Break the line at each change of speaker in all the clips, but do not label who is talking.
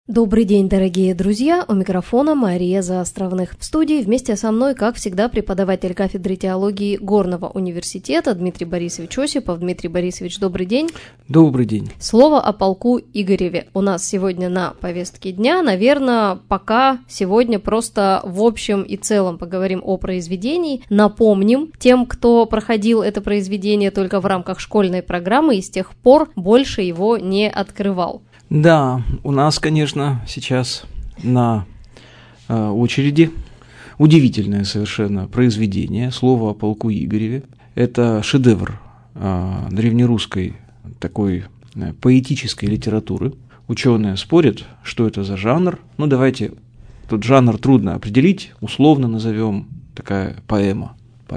Добрый день, дорогие друзья! У микрофона Мария Заостровных. В студии вместе со мной, как всегда, преподаватель кафедры теологии Горного университета Дмитрий Борисович Осипов. Дмитрий Борисович, добрый день!
Добрый день!
Слово о полку Игореве у нас сегодня на повестке дня. Наверное, пока сегодня просто в общем и целом поговорим о произведении. Напомним тем, кто проходил это произведение только в рамках школьной программы и с тех пор больше его не открывал.
Да, у нас, конечно, сейчас на очереди удивительное совершенно произведение «Слово о полку Игореве». Это шедевр древнерусской такой поэтической литературы. Ученые спорят, что это за жанр. Ну, давайте, тут жанр трудно определить, условно назовем такая поэма.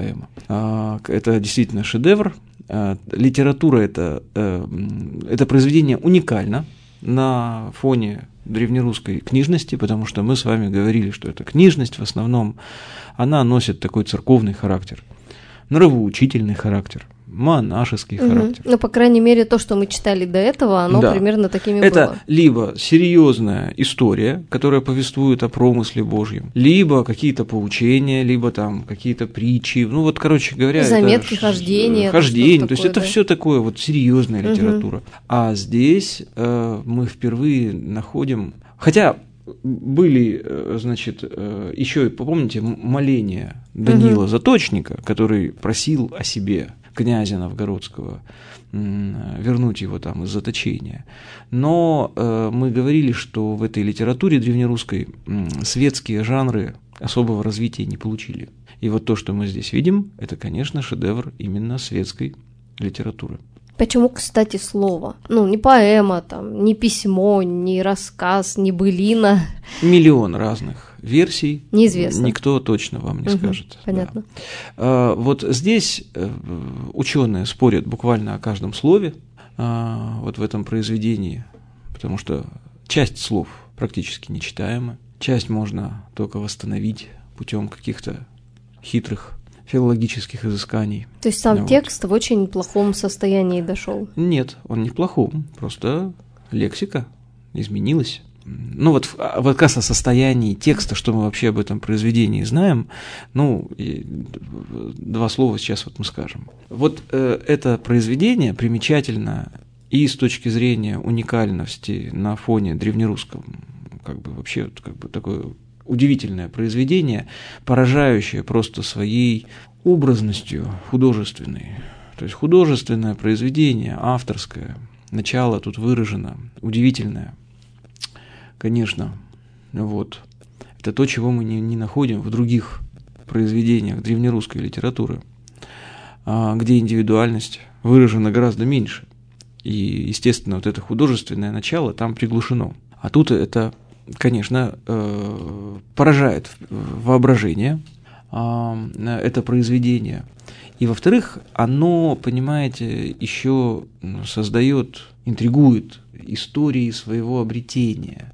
Это действительно шедевр. Литература это произведение уникально на фоне древнерусской книжности, потому что мы с вами говорили, что эта книжность в основном, она носит такой церковный характер, нравоучительный характер, монашеский характер.
Ну, по крайней мере, то, что мы читали до этого, оно примерно такими было.
Это либо серьезная история, которая повествует о промысле Божьем, либо какие-то поучения, либо там какие-то притчи. Ну, вот, короче говоря,
заметки, хождения.
То есть это все такое вот серьезная литература. А здесь мы впервые находим. Хотя были, значит, еще, помните, моления Даниила Заточника, который просил о себе князя Новгородского, вернуть его там из заточения. Но мы говорили, что в этой литературе древнерусской светские жанры особого развития не получили. И вот то, что мы здесь видим, это, конечно, шедевр именно светской литературы.
Почему, кстати, слово? Ну, не поэма, там, не письмо, не рассказ, не былина.
Миллион разных версий.
Неизвестно.
Никто точно вам не скажет.
Понятно.
Да. Вот здесь ученые спорят буквально о каждом слове вот в этом произведении, потому что часть слов практически нечитаема, часть можно только восстановить путем каких-то хитрых филологических изысканий.
То есть сам текст в очень плохом состоянии дошел?
Нет, он не в плохом, просто лексика изменилась. Ну вот как раз о состоянии текста, что мы вообще об этом произведении знаем, два слова сейчас вот мы скажем. Вот это произведение примечательно и с точки зрения уникальности на фоне древнерусского, вообще такое удивительное произведение, поражающее просто своей образностью художественной. То есть художественное произведение, авторское, начало тут выражено, удивительное. Конечно, вот. Это то, чего мы не находим в других произведениях древнерусской литературы, где индивидуальность выражена гораздо меньше. И, естественно, вот это художественное начало там приглушено. А тут это, конечно, поражает воображение, это произведение. И, во-вторых, оно, понимаете, еще создает, интригует истории своего обретения.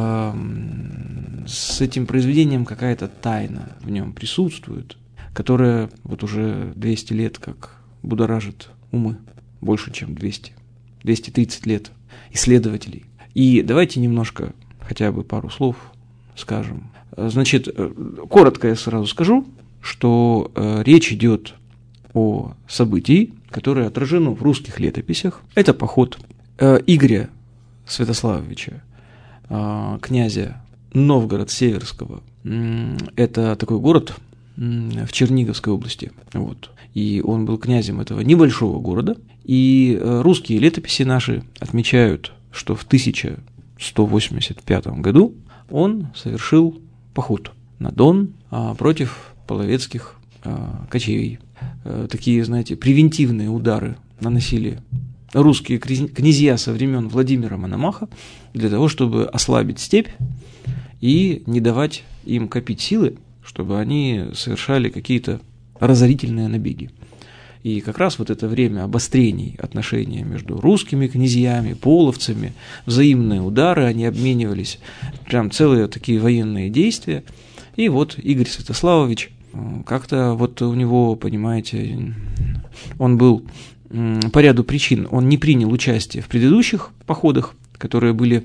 С этим произведением какая-то тайна в нем присутствует, которая вот уже 200 лет как будоражит умы, больше, чем 200, 230 лет исследователей. И давайте немножко, хотя бы пару слов скажем. Значит, коротко я сразу скажу, что речь идет о событии, которое отражено в русских летописях. Это поход Игоря Святославовича, князя Новгород-Северского. Это такой город в Черниговской области. Вот. И он был князем этого небольшого города. И русские летописи наши отмечают, что в 1185 году он совершил поход на Дон против половецких кочевий. Такие, знаете, превентивные удары наносили русские князья со времен Владимира Мономаха для того, чтобы ослабить степь и не давать им копить силы, чтобы они совершали какие-то разорительные набеги. И как раз вот это время обострений отношений между русскими князьями, половцами, взаимные удары, они обменивались, прям целые такие военные действия. И вот Игорь Святославович, как-то вот у него, понимаете, он был по ряду причин, он не принял участие в предыдущих походах, которые были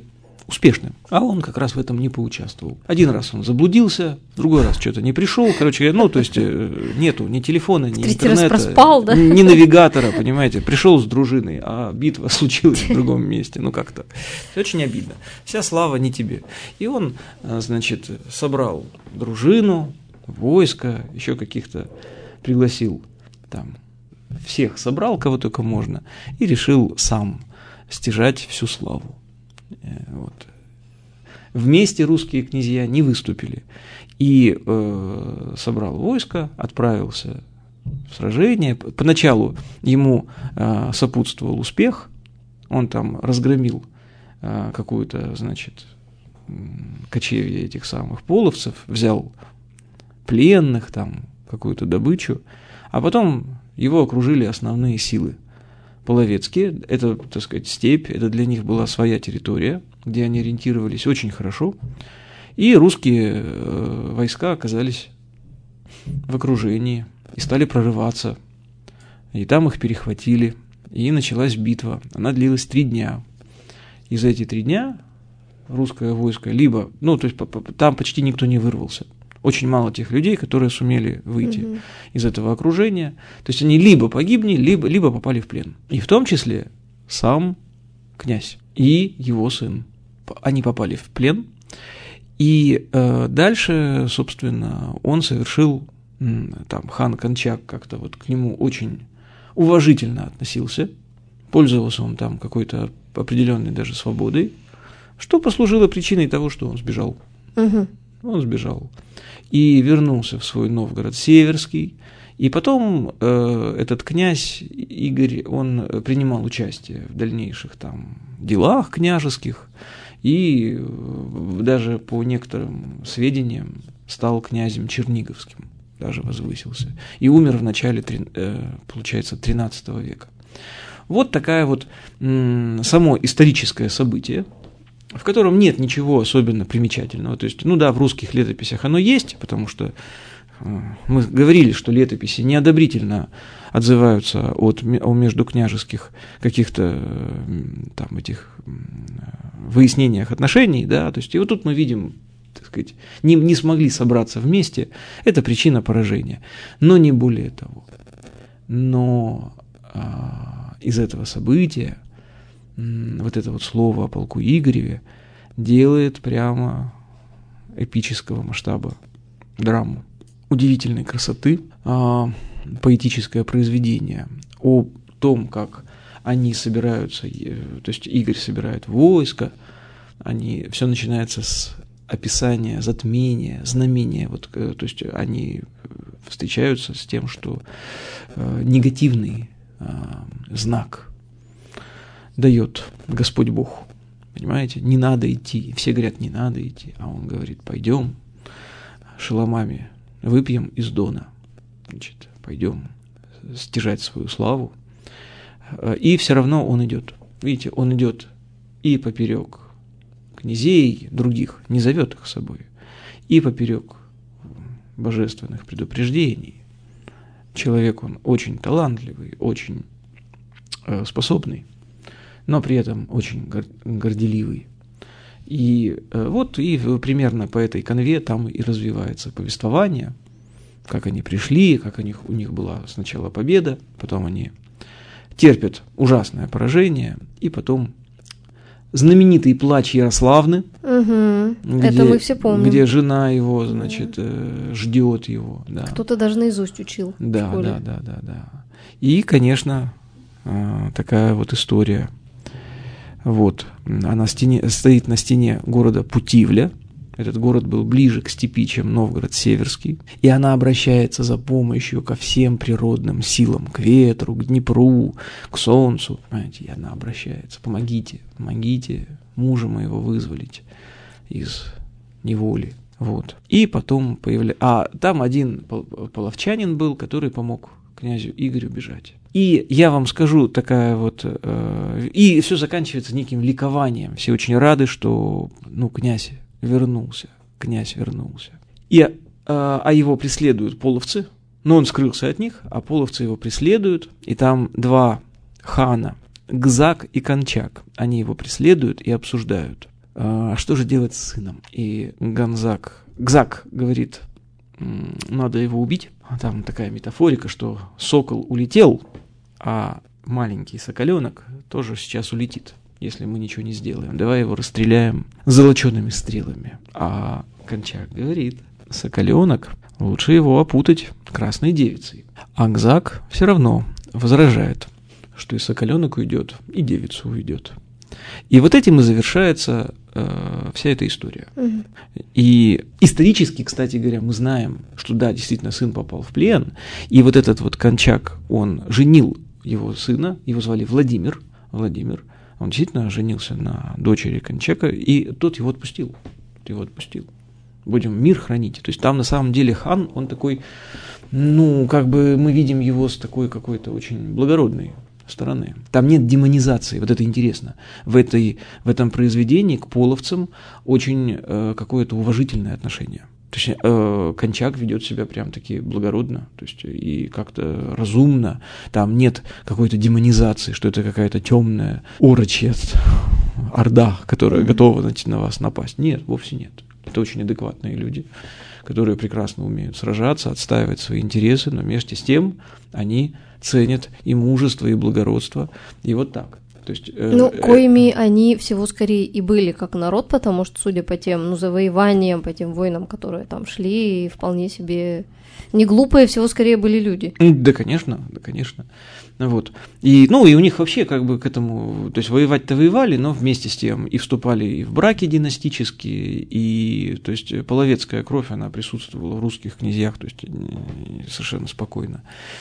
успешным. А он как раз в этом не поучаствовал. Один раз он заблудился, другой раз что-то не пришел. Короче, то есть нету ни телефона, ни интернета,
проспал, да?
ни навигатора, понимаете. Пришел с дружиной, а битва случилась в другом месте. Как-то. Очень обидно. Вся слава не тебе. И он, значит, собрал дружину, войско, еще каких-то пригласил там. Всех собрал, кого только можно, и решил сам стяжать всю славу. Вот. Вместе русские князья не выступили. И собрал войско, отправился в сражение. Поначалу ему сопутствовал успех. Он там разгромил какую-то, значит, кочевье этих самых половцев, взял пленных, там, какую-то добычу. А потом его окружили основные силы половецкие. Это, так сказать, степь, это для них была своя территория, где они ориентировались очень хорошо. И русские войска оказались в окружении и стали прорываться. И там их перехватили. И началась битва. Она длилась 3 дня. И за эти 3 дня русское войско либо... то есть там почти никто не вырвался. Очень мало тех людей, которые сумели выйти из этого окружения. То есть они либо погибли, либо попали в плен. И в том числе сам князь и его сын. Они попали в плен. И дальше, собственно, он совершил, там, хан Кончак как-то вот к нему очень уважительно относился. Пользовался он там какой-то определенной даже свободой, что послужило причиной того, что он сбежал. Он сбежал и вернулся в свой Новгород Северский. И потом этот князь Игорь, он принимал участие в дальнейших там делах княжеских и даже по некоторым сведениям стал князем Черниговским, даже возвысился. И умер в начале, получается, XIII века. Вот такая вот само историческое событие, в котором нет ничего особенно примечательного. То есть, в русских летописях оно есть, потому что мы говорили, что летописи неодобрительно отзываются о междукняжеских каких-то там этих выяснениях отношений, да, то есть и вот тут мы видим, так сказать, не смогли собраться вместе, это причина поражения, но не более того. Но из этого события вот это вот слово о полку Игореве делает прямо эпического масштаба драму. Удивительной красоты, поэтическое произведение о том, как они собираются, то есть Игорь собирает войско, все начинается с описания затмения, знамения, вот, то есть они встречаются с тем, что негативный знак дает Господь Бог, понимаете, не надо идти, все говорят, не надо идти, а он говорит, пойдем шеломами, выпьем из Дона, значит, пойдем стяжать свою славу, и все равно он идет, видите, он идет и поперек князей других, не зовет их с собой, и поперек божественных предупреждений. Человек он очень талантливый, очень способный, но при этом очень горделивый. И вот и примерно по этой канве там и развивается повествование, как они пришли, как у них была сначала победа, потом они терпят ужасное поражение, и потом знаменитый плач Ярославны,
это мы все помним,
где жена его, значит, ждет его. Да.
Кто-то даже наизусть учил.
Да. И, конечно, такая вот история. Вот, она стоит на стене города Путивля. Этот город был ближе к степи, чем Новгород Северский. И она обращается за помощью ко всем природным силам, к ветру, к Днепру, к солнцу. Понимаете, и она обращается. Помогите мужа моего вызволить из неволи. Вот. И потом там один половчанин был, который помог князю Игорю бежать. И я вам скажу, такая вот... и все заканчивается неким ликованием. Все очень рады, что князь вернулся. А его преследуют половцы, но он скрылся от них, а половцы его преследуют. И там 2 хана, Гзак и Кончак, они его преследуют и обсуждают, что же делать с сыном? И Гзак говорит, надо его убить. А там такая метафорика, что сокол улетел, а маленький соколенок тоже сейчас улетит, если мы ничего не сделаем. Давай его расстреляем золочеными стрелами. А Кончак говорит, соколенок, лучше его опутать красной девицей. А Гзак все равно возражает, что и соколенок уйдет, и девица уйдет. И вот этим и завершается вся эта история. Угу. И исторически, кстати говоря, мы знаем, что да, действительно, сын попал в плен, и вот этот вот Кончак, он женил его сына, его звали Владимир, он действительно женился на дочери Кончака, и тот его отпустил. Будем мир хранить. То есть там на самом деле хан, он такой, как бы мы видим его с такой какой-то очень благородной стороны. Там нет демонизации, вот это интересно. В этом произведении к половцам очень какое-то уважительное отношение. То есть Кончак ведет себя прям таки благородно, то есть и как-то разумно. Там нет какой-то демонизации, что это какая-то темная орочья орда, которая готова на вас напасть. Нет, вовсе нет. Это очень адекватные люди, которые прекрасно умеют сражаться, отстаивать свои интересы, но вместе с тем они ценят и мужество, и благородство, и вот так. То есть,
коими они всего скорее и были как народ, потому что, судя по тем завоеваниям, по тем войнам, которые там шли, вполне себе не глупые, всего скорее были люди.
Да, конечно. Вот. И у них вообще как бы к этому, то есть воевать-то воевали, но вместе с тем и вступали и в браки династические, и то есть половецкая кровь, она присутствовала в русских князьях, то есть совершенно спокойно.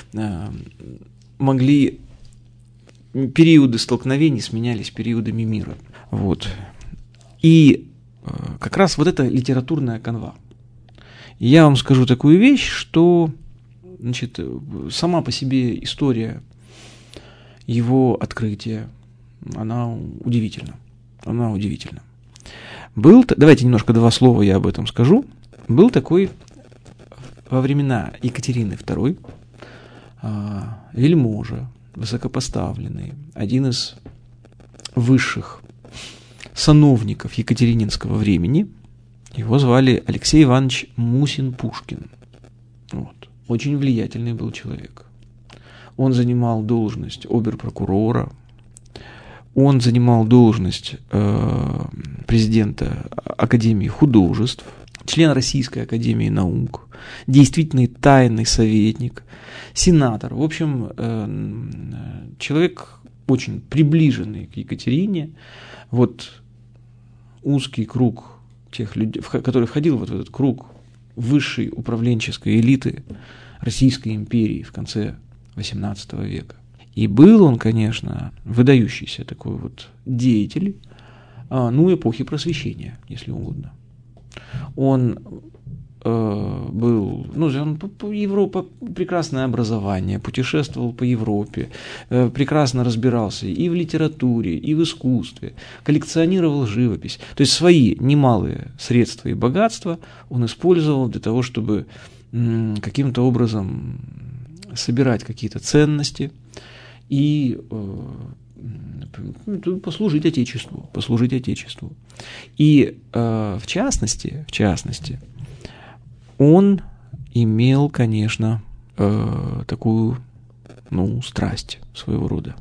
Периоды столкновений сменялись периодами мира. Вот. И как раз вот эта литературная канва. Я вам скажу такую вещь, что сама по себе история его открытия, она удивительна. Давайте немножко два слова я об этом скажу. Был такой во времена Екатерины II вельможа, высокопоставленный, один из высших сановников екатерининского времени. Его звали Алексей Иванович Мусин-Пушкин. Вот. Очень влиятельный был человек. Он занимал должность обер-прокурора, он занимал должность президента Академии художеств, член Российской академии наук, действительный тайный советник, сенатор. В общем, человек очень приближенный к Екатерине. Вот узкий круг тех людей, который входил вот в этот круг высшей управленческой элиты Российской империи в конце XVIII века. И был он, конечно, выдающийся такой вот деятель, эпохи Просвещения, если угодно. Он был, Европа, прекрасное образование, путешествовал по Европе, прекрасно разбирался и в литературе, и в искусстве, коллекционировал живопись. То есть свои немалые средства и богатства он использовал для того, чтобы каким-то образом собирать какие-то ценности и послужить Отечеству. И в частности, он имел, конечно, такую, страсть своего рода.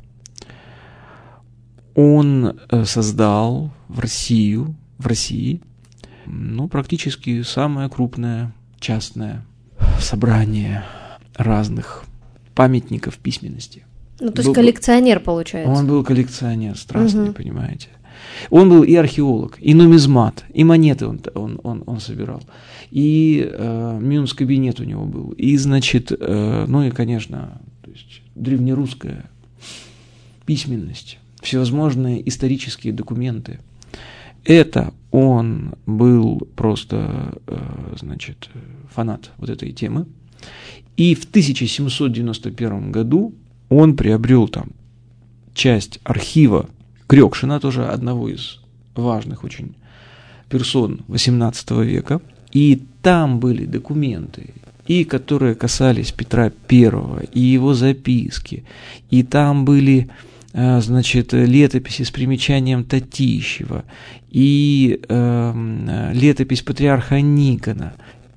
Он создал в России, практически самое крупное частное собрание разных памятников письменности.
То есть коллекционер, получается.
Он был коллекционер страстный, понимаете. Он был и археолог, и нумизмат, и монеты он собирал, и мюнс-кабинет у него был, и, и, конечно, то есть древнерусская письменность, всевозможные исторические документы. Это он был просто, фанат вот этой темы. И в 1791 году он приобрел там часть архива Крёкшина, тоже одного из важных очень персон XVIII века. И там были документы, и которые касались Петра I, и его записки. И там были значит, летописи с примечанием Татищева и летопись патриарха Никона.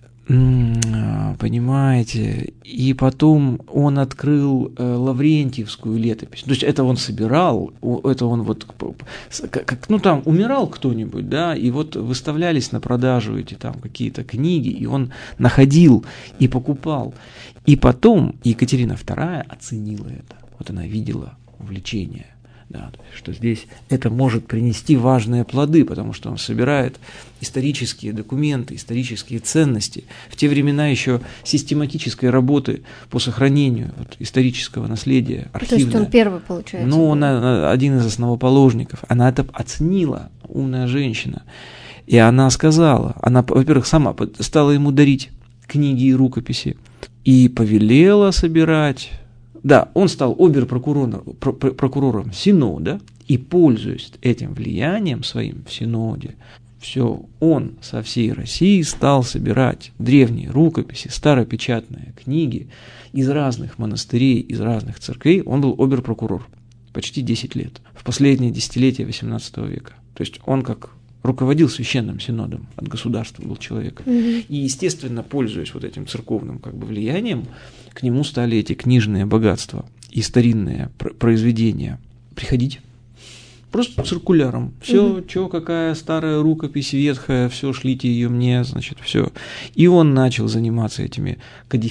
Понимаете? И потом он открыл Лаврентьевскую летопись. То есть это он собирал, это он вот, ну там умирал кто-нибудь, да, и вот выставлялись на продажу эти там какие-то книги, и он находил и покупал. И потом Екатерина II оценила это. Вот она видела увлечение. Да, что здесь это может принести важные плоды, потому что он собирает исторические документы, исторические ценности. В те времена еще систематической работы по сохранению вот, исторического наследия, архивное. То
есть он первый, получается?
Ну, он один из основоположников. Она это оценила, умная женщина. И она сказала, она, во-первых, сама стала ему дарить книги и рукописи, и повелела собирать. Да, он стал обер-прокурором Синода, и, пользуясь этим влиянием своим в Синоде, все, он со всей России стал собирать древние рукописи, старопечатные книги из разных монастырей, из разных церквей. Он был обер-прокурор почти 10 лет, в последние десятилетия XVIII века. То есть он как руководил священным синодом, от государства был человек. И, естественно, пользуясь вот этим церковным как бы влиянием, к нему стали эти книжные богатства и старинные произведения приходить. Просто циркуляром. Все, что, какая старая рукопись ветхая, все, шлите ее мне, значит, все. И он начал заниматься этими,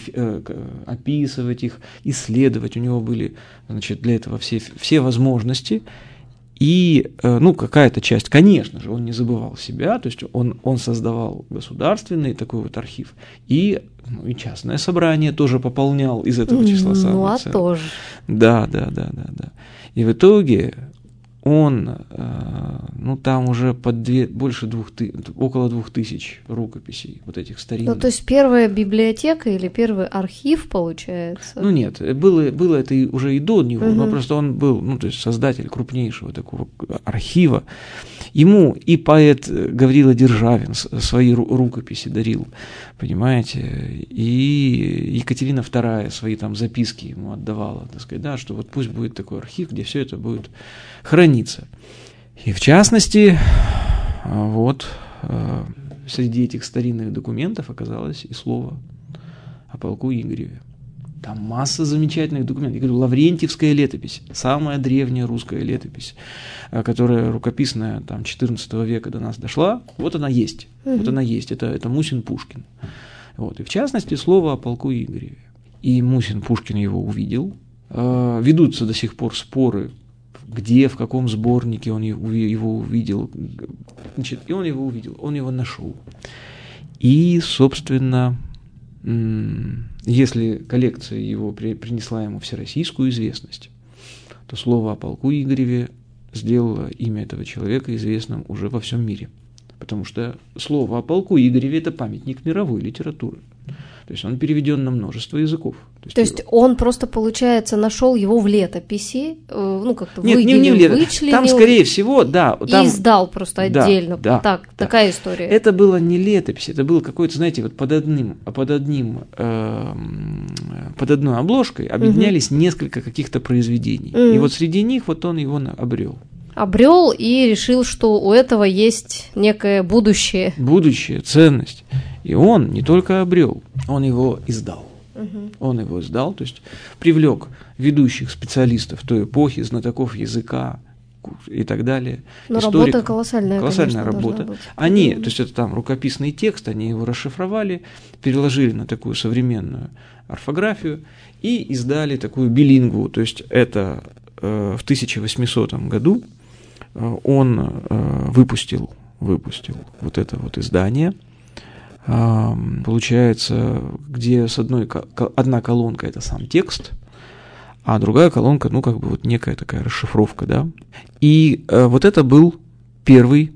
описывать их, исследовать. У него были, значит, для этого все возможности. И, ну, какая-то часть, конечно же, он не забывал себя, то есть он создавал государственный такой вот архив, и частное собрание тоже пополнял из этого числа самых.
Ну, а тоже.
Да. И в итоге он, ну, там уже около 2000 рукописей вот этих старинных.
Ну, то есть первая библиотека или первый архив, получается?
Ну, нет, было это уже и до него, но просто он был, ну, то есть создатель крупнейшего такого архива. Ему и поэт Гаврила Державин свои рукописи дарил, понимаете, и Екатерина II свои там записки ему отдавала, так сказать, да, что вот пусть будет такой архив, где все это будет храниться. И в частности, вот среди этих старинных документов оказалось и слово о полку Игореве. Там масса замечательных документов. Я говорю, Лаврентьевская летопись, самая древняя русская летопись, которая рукописная там, XIV века до нас дошла, вот она есть. Вот она есть. Это Мусин Пушкин. Вот. И в частности, слово о полку Игореве. И Мусин Пушкин его увидел. Ведутся до сих пор споры, где, в каком сборнике он его увидел. Значит, и он его увидел, он его нашел. И, собственно, если коллекция его принесла ему всероссийскую известность, то слово о полку Игореве сделало имя этого человека известным уже во всем мире. Потому что слово о полку Игореве – это памятник мировой литературы. То есть он переведен на множество языков.
То есть он просто, получается, нашел его в летописи, ну, как-то
выделил, вычленил. Там, скорее всего, да. Там,
и издал просто отдельно.
Да,
такая история.
Это было не летопись, это было какое-то, знаете, вот под одной обложкой объединялись несколько каких-то произведений. И вот среди них вот он его обрел
и решил, что у этого есть некое будущее.
Будущее, ценность. И он не только обрел, он его издал. Он его издал, то есть привлек ведущих специалистов той эпохи, знатоков языка и так далее.
Но работа колоссальная,
колоссальная работа. Они, то есть это там рукописный текст, они его расшифровали, переложили на такую современную орфографию и издали такую билингву. То есть это в 1800 году он выпустил вот это вот издание. Получается, где одна колонка – это сам текст, а другая колонка, ну, как бы вот некая такая расшифровка, да. И вот это был первое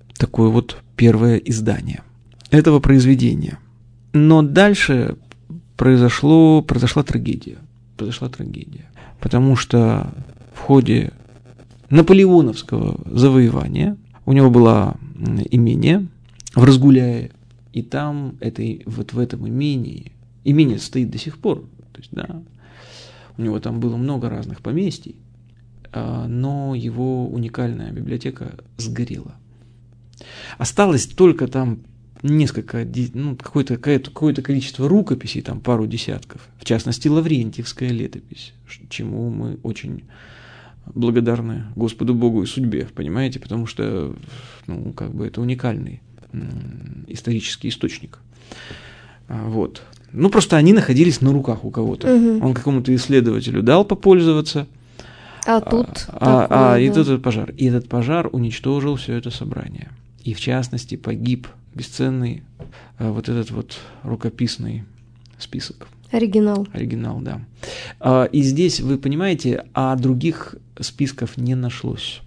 издание этого произведения. Но дальше произошла трагедия. Потому что в ходе наполеоновского завоевания у него было имение в Разгуляе, и там вот в этом имение стоит до сих пор, то есть, да, у него там было много разных поместий, но его уникальная библиотека сгорела. Осталось только там несколько, какое-то количество рукописей, там пару десятков, в частности, Лаврентьевская летопись, чему мы очень благодарны Господу Богу и судьбе, понимаете, потому что, это уникальный исторический источник. Вот. Просто они находились на руках у кого-то. Он какому-то исследователю дал попользоваться.
А тут
и тут этот пожар. И этот пожар уничтожил все это собрание. И в частности погиб бесценный вот этот вот рукописный список.
Оригинал,
да. И здесь, вы понимаете, других списков не нашлось.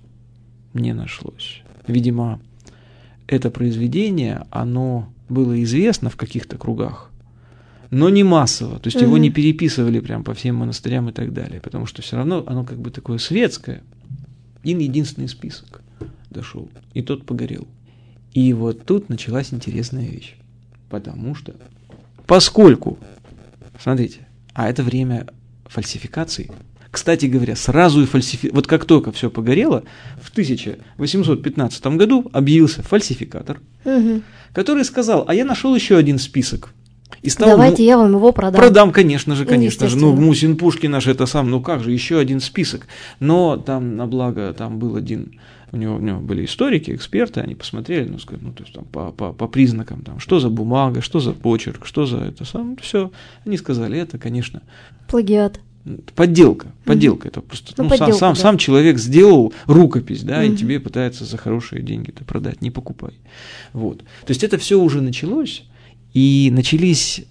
Видимо, это произведение, оно было известно в каких-то кругах, но не массово. То есть его не переписывали прям по всем монастырям и так далее, потому что все равно оно как бы такое светское. Единственный список дошел, и тот погорел. И вот тут началась интересная вещь. Поскольку, смотрите, это время фальсификаций. Кстати говоря, сразу и вот как только все погорело, в 1815 году объявился фальсификатор, который сказал: я нашел еще один список. И стал,
давайте я вам его продам.
Продам, конечно же. Мусин, Пушкин наш, это сам, как же, еще один список. Но там, на благо, там был один, у него были историки, эксперты, они посмотрели, сказали, то есть там по признакам, там, что за бумага, что за почерк, что за это самое, все. Они сказали, это, конечно,
плагиат.
Подделка. Это просто сам человек сделал рукопись, да, и тебе пытается за хорошие деньги это продать, не покупай. Вот. То есть это все уже началось, и начались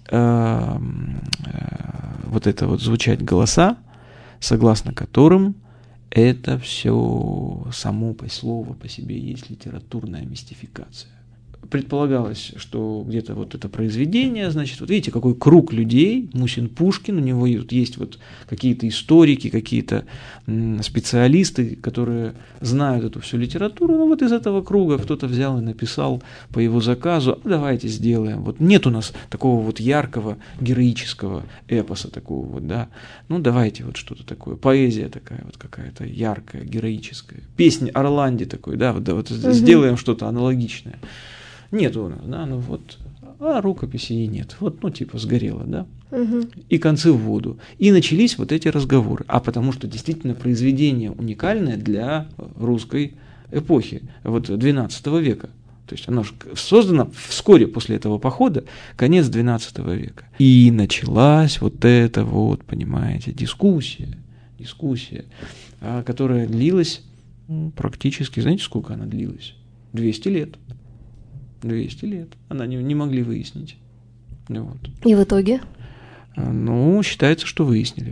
звучать голоса, согласно которым это все само по слову по себе есть литературная мистификация. Предполагалось, что где-то вот это произведение, значит, вот видите, какой круг людей, Мусин, Пушкин, у него есть вот какие-то историки, какие-то специалисты, которые знают эту всю литературу, вот из этого круга кто-то взял и написал по его заказу, давайте сделаем. Вот нет у нас такого вот яркого героического эпоса такого вот, да, давайте вот что-то такое, поэзия такая вот какая-то яркая, героическая, песнь Орланди такой, да, сделаем что-то аналогичное. Нет у нас, да, рукописи и нет. Сгорело, да. И концы в воду. И начались вот эти разговоры. Потому что действительно произведение уникальное для русской эпохи, XII века. То есть оно же создано вскоре после этого похода, конец XII века. И началась понимаете, дискуссия, которая длилась практически, знаете, сколько она длилась? 200 лет. 200 лет. Она не могли выяснить.
И в итоге?
Считается, что выяснили.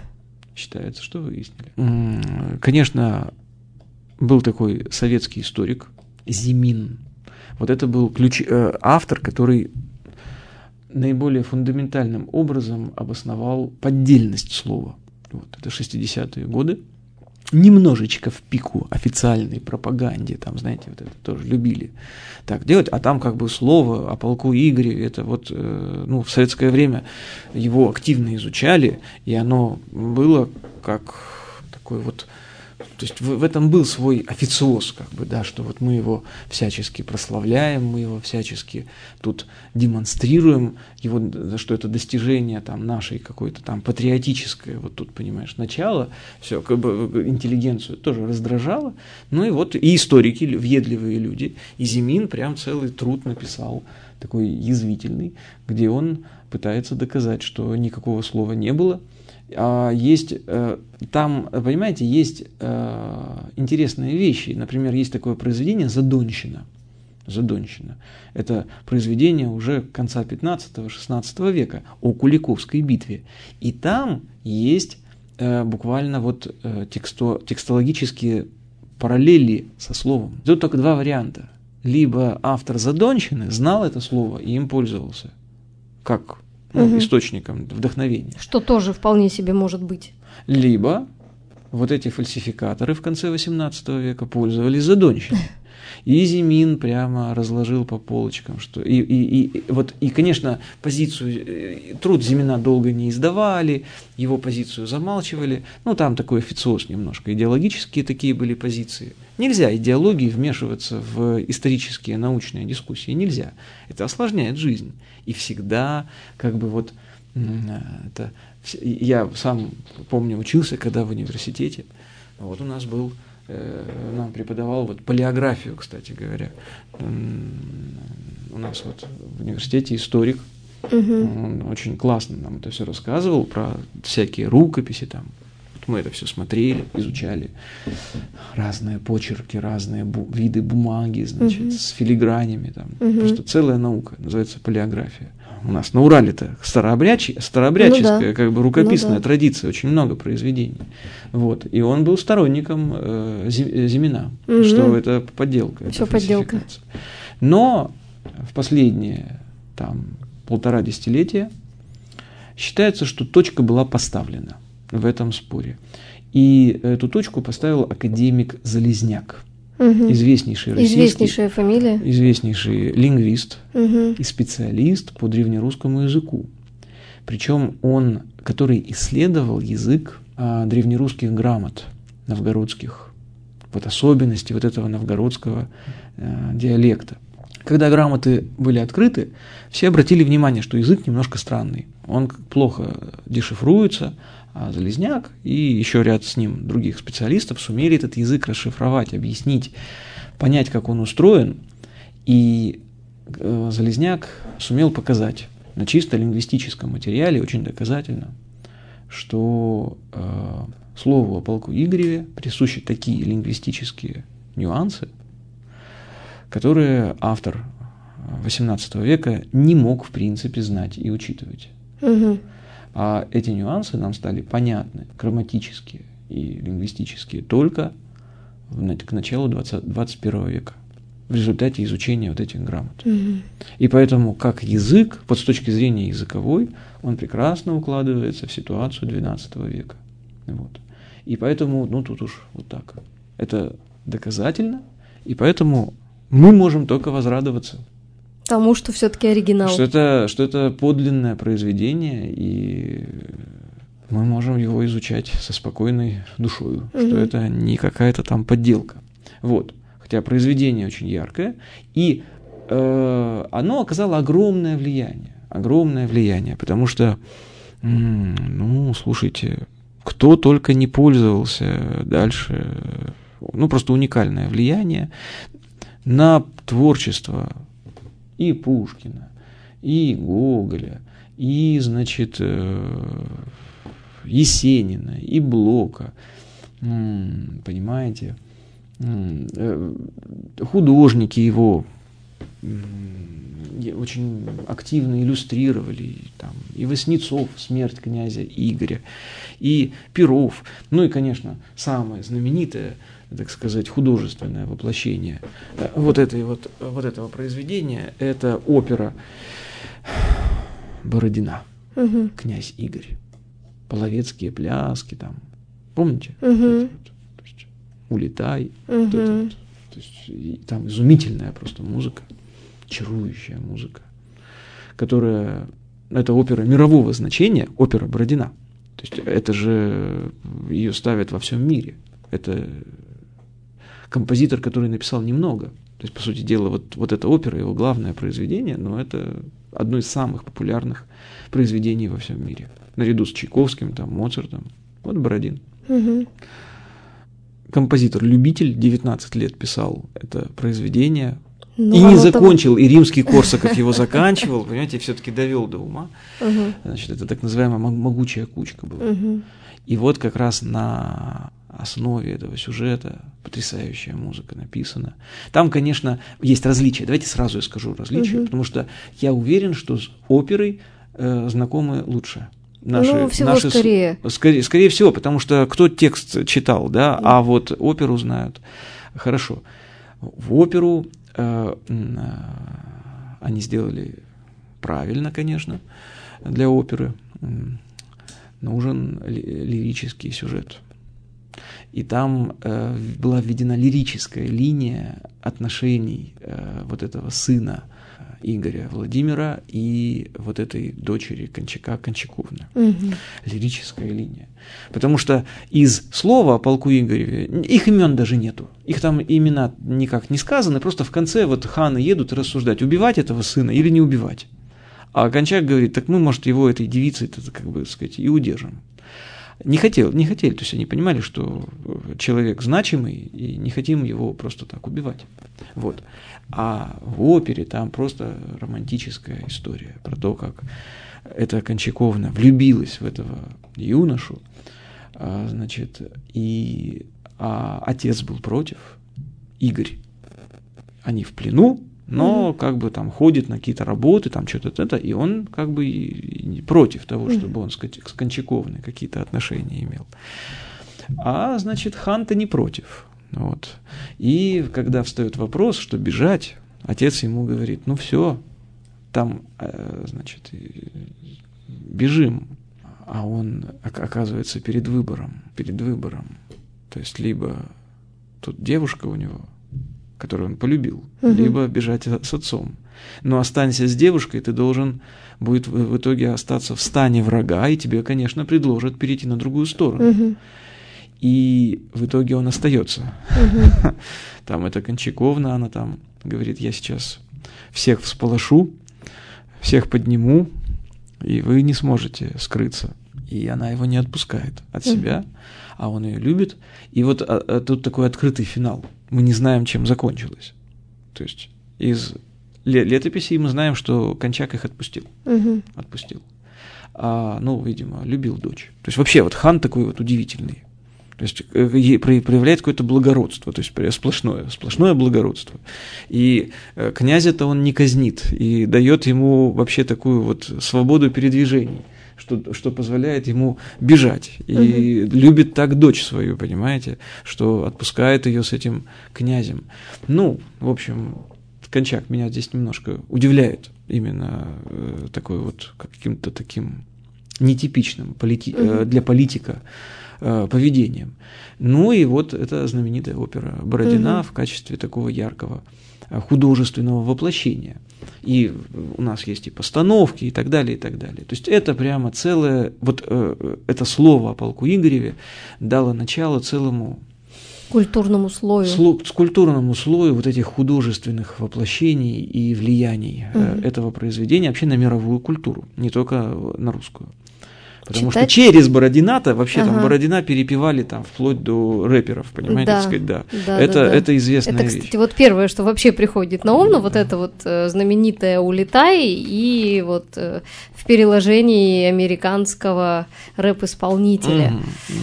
Конечно, был такой советский историк Зимин. Вот это был автор, который наиболее фундаментальным образом обосновал поддельность слова. Это 60-е годы. Немножечко в пику официальной пропаганде, там, знаете, это тоже любили так делать, а там слово о полку Игореве, это в советское время его активно изучали, и оно было как такой то есть в этом был свой официоз, что мы его всячески прославляем, мы его всячески тут демонстрируем, что это достижение нашей какой-то патриотическое, тут, понимаешь, начало, все, интеллигенцию тоже раздражало, и историки, въедливые люди, и Зимин прям целый труд написал, такой язвительный, где он пытается доказать, что никакого слова не было. Есть там, понимаете, есть интересные вещи. Например, есть такое произведение «Задонщина». Это произведение уже конца 15-16 века о Куликовской битве. И там есть буквально текстологические параллели со словом. Тут только два варианта. Либо автор «Задонщины» знал это слово и им пользовался, как источником вдохновения.
Что тоже вполне себе может быть.
Либо эти фальсификаторы в конце XVIII века пользовались задонщиной. И Зимин прямо разложил по полочкам, что и, конечно, труд Зимина долго не издавали, его позицию замалчивали. Ну, там такой официоз немножко, идеологические такие были позиции. Нельзя идеологии вмешиваться в исторические научные дискуссии, нельзя. Это осложняет жизнь. И всегда, я сам помню, учился, когда в университете, вот у нас был, нам преподавал палеографию, кстати говоря. У нас в университете историк, он очень классно нам это все рассказывал, про всякие рукописи там. Мы это все смотрели, изучали, разные почерки, разные виды бумаги, значит, с филигранями, там, просто целая наука, называется палеография. У нас на Урале-то старообрядческая, рукописная традиция, очень много произведений. Вот. И он был сторонником Зимина, что это подделка.
Все подделка.
Но в последние 1,5 десятилетия считается, что точка была поставлена в этом споре. И эту точку поставил академик Залезняк, известнейший российский,
известнейшая фамилия,
известнейший лингвист и специалист по древнерусскому языку. Причем он, который исследовал язык древнерусских грамот новгородских, особенности этого новгородского диалекта. Когда грамоты были открыты, все обратили внимание, что язык немножко странный. Он плохо дешифруется, а Залезняк и еще ряд с ним других специалистов сумели этот язык расшифровать, объяснить, понять, как он устроен. И Залезняк сумел показать на чисто лингвистическом материале, очень доказательно, что слову о полку Игореве присущи такие лингвистические нюансы, которые автор XVIII века не мог, в принципе, знать и учитывать. А эти нюансы нам стали понятны, грамматические и лингвистические, только к началу 21 века, в результате изучения этих грамот. И поэтому, как язык, с точки зрения языковой, он прекрасно укладывается в ситуацию XII века. Вот. И поэтому, тут уж так. Это доказательно, и поэтому мы можем только возрадоваться
тому, что все-таки оригинал.
Что это подлинное произведение, и мы можем его изучать со спокойной душой, что это не какая-то там подделка. Вот. Хотя произведение очень яркое, и оно оказало огромное влияние, потому что, слушайте, кто только не пользовался дальше, просто уникальное влияние на творчество и Пушкина, и Гоголя, и, Есенина, и Блока, понимаете, художники его очень активно иллюстрировали, и Васнецов «Смерть князя Игоря», и Перов, и, конечно, самое знаменитое, так сказать, художественное воплощение этого произведения – это опера Бородина «Князь Игорь», половецкие пляски помните? «Улетай», то есть, там изумительная просто музыка, чарующая музыка, которая, это опера мирового значения, опера Бородина, то есть это же ее ставят во всем мире, это композитор, который написал немного, то есть, по сути дела, вот эта опера, его главное произведение, но это одно из самых популярных произведений во всем мире, наряду с Чайковским, Моцартом, Бородин. Композитор-любитель, 19 лет писал это произведение, и не закончил, и Римский-Корсаков его заканчивал, понимаете, все-таки довел до ума. Значит, это так называемая могучая кучка была. И как раз на основе этого сюжета потрясающая музыка написана. Там, конечно, есть различия. Давайте сразу я скажу различия, потому что я уверен, что с оперой знакомы лучше.
Скорее.
Скорее всего, потому что кто текст читал, да, а оперу знают. Хорошо. В оперу они сделали правильно, конечно, для оперы. Нужен лирический сюжет. и там была введена лирическая линия отношений вот этого сына Игоря Владимира и вот этой дочери Кончака Кончаковны. Лирическая линия. Потому что из слова о полку Игореве их имен даже нету. Их там имена никак не сказаны, просто в конце вот ханы едут рассуждать, убивать этого сына или не убивать. А Кончак говорит, так мы, может, его этой девицей, как бы сказать, и удержим. Не хотели, то есть они понимали, что человек значимый, и не хотим его просто так убивать. Вот. А в опере там просто романтическая история про то, как эта Кончаковна влюбилась в этого юношу, значит, и отец был против, Игорь. Они в плену, но как бы там ходит на какие-то работы, там что-то это, и он как бы и против того, чтобы он с Кончаковной какие-то отношения имел. А, значит, хан-то не против. Вот. И когда встает вопрос, что бежать, отец ему говорит, ну все, там, значит, бежим. А он оказывается перед выбором. То есть либо тут девушка у него, которую он полюбил, либо бежать с отцом. Но останься с девушкой, ты должен будет в итоге остаться в стане врага, и тебе, конечно, предложат перейти на другую сторону. И в итоге он остается. Там эта Кончаковна, она там говорит, я сейчас всех всполошу, всех подниму, и вы не сможете скрыться. И она его не отпускает от себя, а он ее любит. И вот тут такой открытый финал. Мы не знаем, чем закончилось. То есть из летописей мы знаем, что Кончак их отпустил. Отпустил. Ну, видимо, любил дочь. То есть вообще вот хан такой вот удивительный. То есть проявляет какое-то благородство, то есть сплошное благородство. И князя-то он не казнит и дает ему вообще такую вот свободу передвижений, что позволяет ему бежать. И любит так дочь свою, понимаете, что отпускает ее с этим князем. Ну, в общем, Кончак меня здесь немножко удивляет именно такой вот каким-то таким нетипичным для политика поведением. Ну и вот эта знаменитая опера «Бородина» в качестве такого яркого художественного воплощения. И у нас есть и постановки, и так далее, и так далее. То есть это прямо целое, вот это слово о полку Игореве дало начало целому
культурному слою.
Культурному слою вот этих художественных воплощений и влияний этого произведения вообще на мировую культуру, не только на русскую. Потому что через Бородина-то, вообще там Бородина перепевали там вплоть до рэперов, понимаете, так сказать, да. Это известная вещь.
Это, кстати, вот первое, что вообще приходит на ум, вот это вот знаменитая «Улетай» и вот в переложении американского рэп-исполнителя.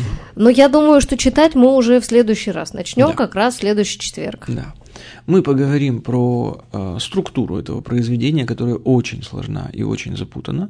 Но я думаю, что читать мы уже в следующий раз начнем, как раз в следующий четверг.
Да. Мы поговорим про структуру этого произведения, которая очень сложна и очень запутана.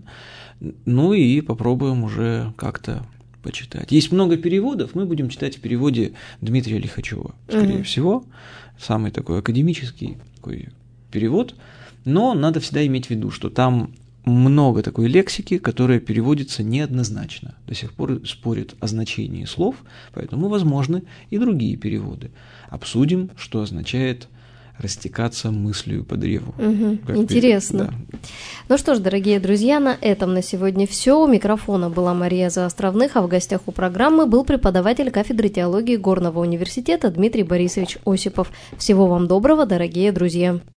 Ну и попробуем уже как-то почитать. Есть много переводов, мы будем читать в переводе Дмитрия Лихачева, скорее всего, самый такой академический такой перевод, но надо всегда иметь в виду, что там много такой лексики, которая переводится неоднозначно. До сих пор спорят о значении слов, поэтому возможны и другие переводы. Обсудим, что означает растекаться мыслью по древу.
Интересно. Да. Ну что ж, дорогие друзья, на этом на сегодня все. У микрофона была Мария Заостровных, а в гостях у программы был преподаватель кафедры теологии Горного университета Дмитрий Борисович Осипов. Всего вам доброго, дорогие друзья.